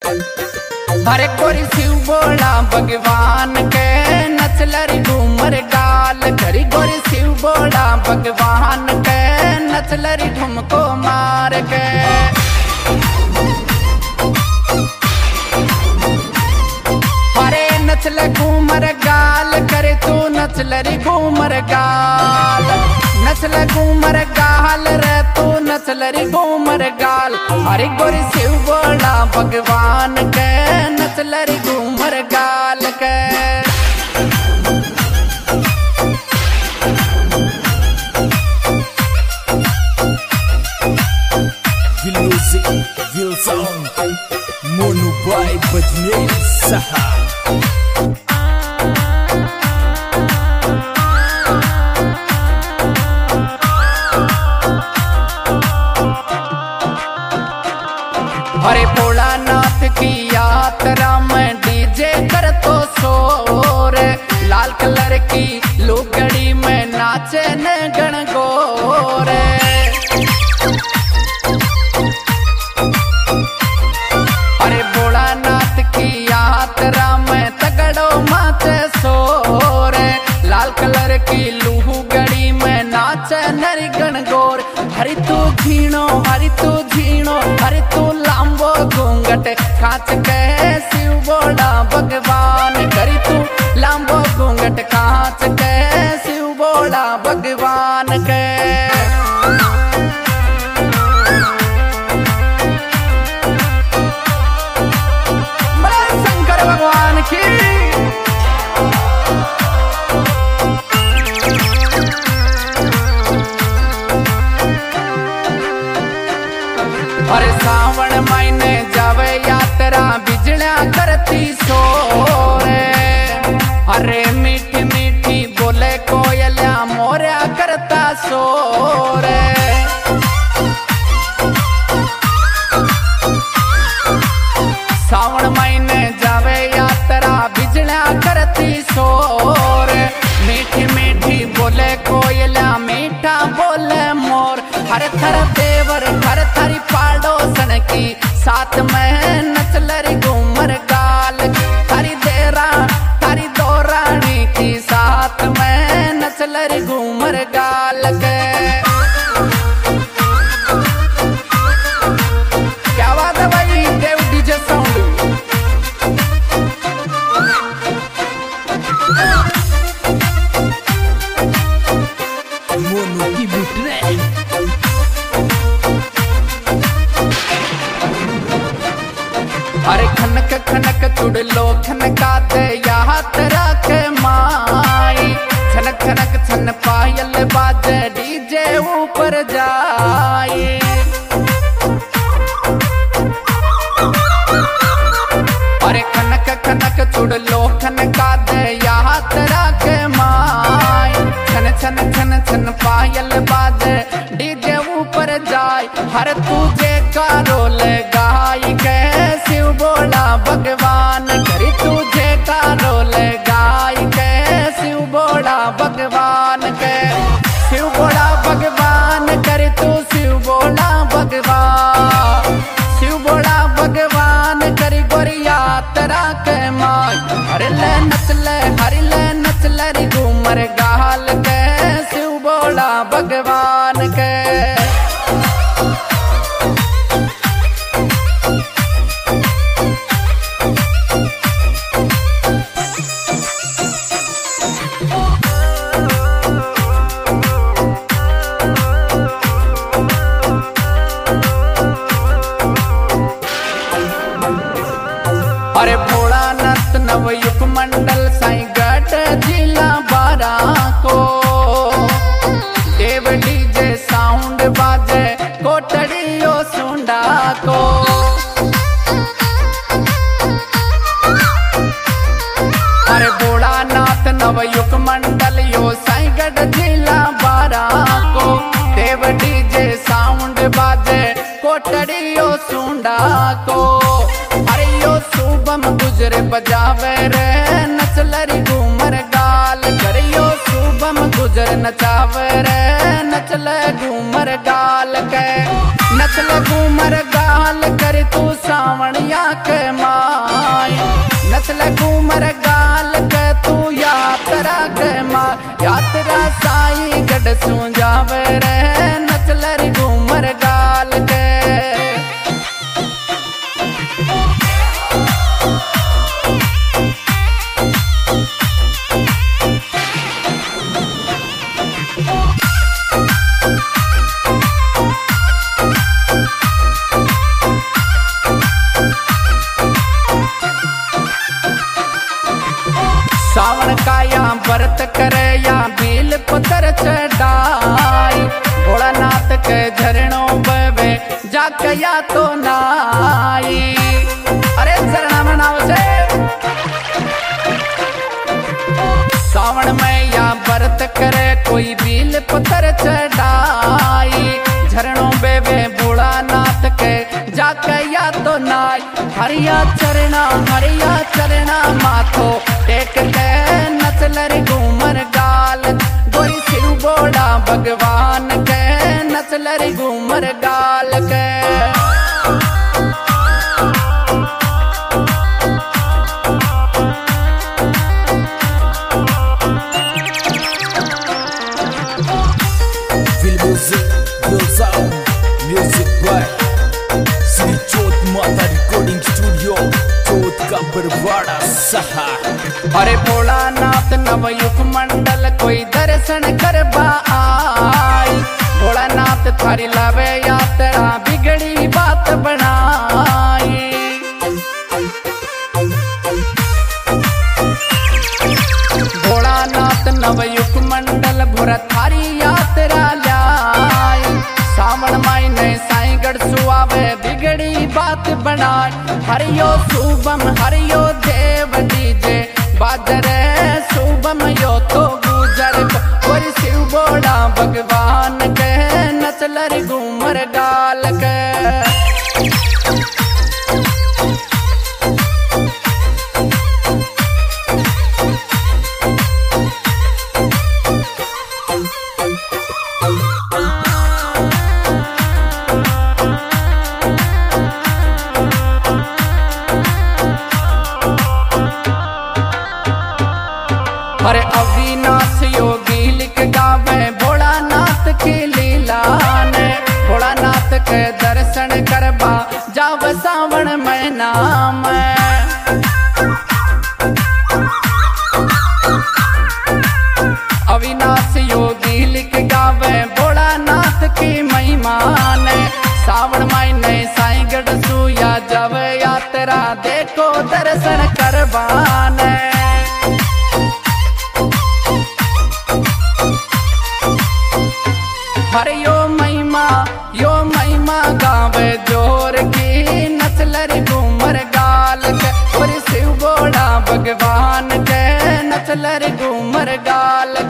हरे गोरी शिव बोला भगवान के नचलरी घूमर गाल करी गोरी शिव बोला भगवान के नचलरी ठुमको मार के हरे नचल घूमर गाल करे तू नचलरी घूमर गाल नचल घूमर गाल रे तू नचलरी घूमर गाल हरे गोरी शिव बोला भगवान के नचलरी घूमर गाल के Music, Will Sound, Mono by Badner Saha. हरे भोलानाथ की यात्रा में डीजे कर तो शोर लाल कलर की लुगड़ी में नाचे न गणगोर हरे भोलानाथ की यात्रा में तगड़ो माचे शोर लाल कलर की लुगड़ी में नाचे नरी गणगोर हरि तू झीणो हरि तू झीणो हरि तू लांबो घूंघट कांच के शिव बोला भगवान करी तू लांबो घूंघट कांच के शिव बोला भगवान के शंकर भगवान की अरे सावन महीने जावे यात्रा बिजलियां करती शोर अरे मीठी मीठी बोले कोयलिया मोरिया करता शोर सावन महीने जावे यात्रा बिजलियां करती शोर मीठी मीठी बोले कोयलिया मीठा बोले मोर हर थर देवर हर थरी पाड़ोसन की साथ में नचलरी घूमर गाल थारी देरा थारी दो रानी की साथ में नचलरी घूमर गाल के क्या बात है भाई देव डीजे साउंड Mono की बुटरे अरे खनक खनक चुड़लो खनका दे याद रखे माई छनक छनक छन पायल बाजे डीजे ऊपर जाए अरे खनक खनक चुड़लो खनका दे याद रखे माई छन छन छन छन पायल बाजे डीजे ऊपर जाए हर तुझे का रोल गाई के शिव बोला भगवान करी तुझे का रोल गाई के शिव बोला भगवान के शिव बोला भगवान करी तू शिव बोला भगवान शिव बोला भगवान करी गोरी यात्रा के माई हर ले नचले री घूमर गाल के शिव बोला भगवान के अरे भोलानाथ नवयुग मंडल साईं गढ़ जिला बारा को देव डीजे साउंड बाजे कोटड़ियो सुंडा को अरे भोलानाथ नवयुग मंडल यो साईं गढ़ जिला बारा को देव डीजे साउंड बाजे कोटड़ियो सुंडा को अरे यो शुभम गुजरे बजावे रे नचलरी घूमर गाल करे यो शुभम गुजर नचावे रे नचले घूमर गाल के नचले घूमर गाल करे तू सावणिया के माय नचल घूमर गाल के तू यात्रा के माँ यात्रा साई गढ़ सू जावे रे नचल घूमर गाल के सावन का या व्रत करे या बील पत्थर चढ़ाई भोलानाथ के झरणों बवे जाके या तो नाई अरे झरना मनाओ से सावन में या व्रत करे कोई बील पत्थर चढ़ाई झरणों बेवे भोलानाथ के जाके या तो नाई हरिया चरना माथो टेक के नचल घूमर गाल गोरी शिव बोड़ा भगवान के नचल घूमर गाल के म्यूजिक बाय श्री चौथ माता रिकॉर्डिंग स्टूडियो चौथ का बरवाड़ा सहा। अरे भोलानाथ नवयुग मंडल कोई दर्शन करबा आई भोलानाथ थारी लावे यात्रा बिगड़ी बात बनाई भोलानाथ नवयुग मंडल भोरा थारी यात्रा लाई सावन महीने साईं गढ़ सुआवे बिगड़ी बात बनाए हरियो शुभम हरियो देव डीजे बाजरे शुभम यो तो गुजर और शिव बोड़ा भगवान के नचल घूमर गाल के अरे अविनाश योगी लिख गावे भोलानाथ की लीला ने भोलानाथ के दर्शन करबा जाव सावन महीना में अविनाश योगी लिख गावे भोलानाथ की महिमा ने सावन महीने साईं गढ़ सुया जब यात्रा देखो दर्शन करबाने हरे यो महिमा गावे जोर की नचल घूमर गाल के और शिव बोड़ा भगवान के नचल घूमर गाल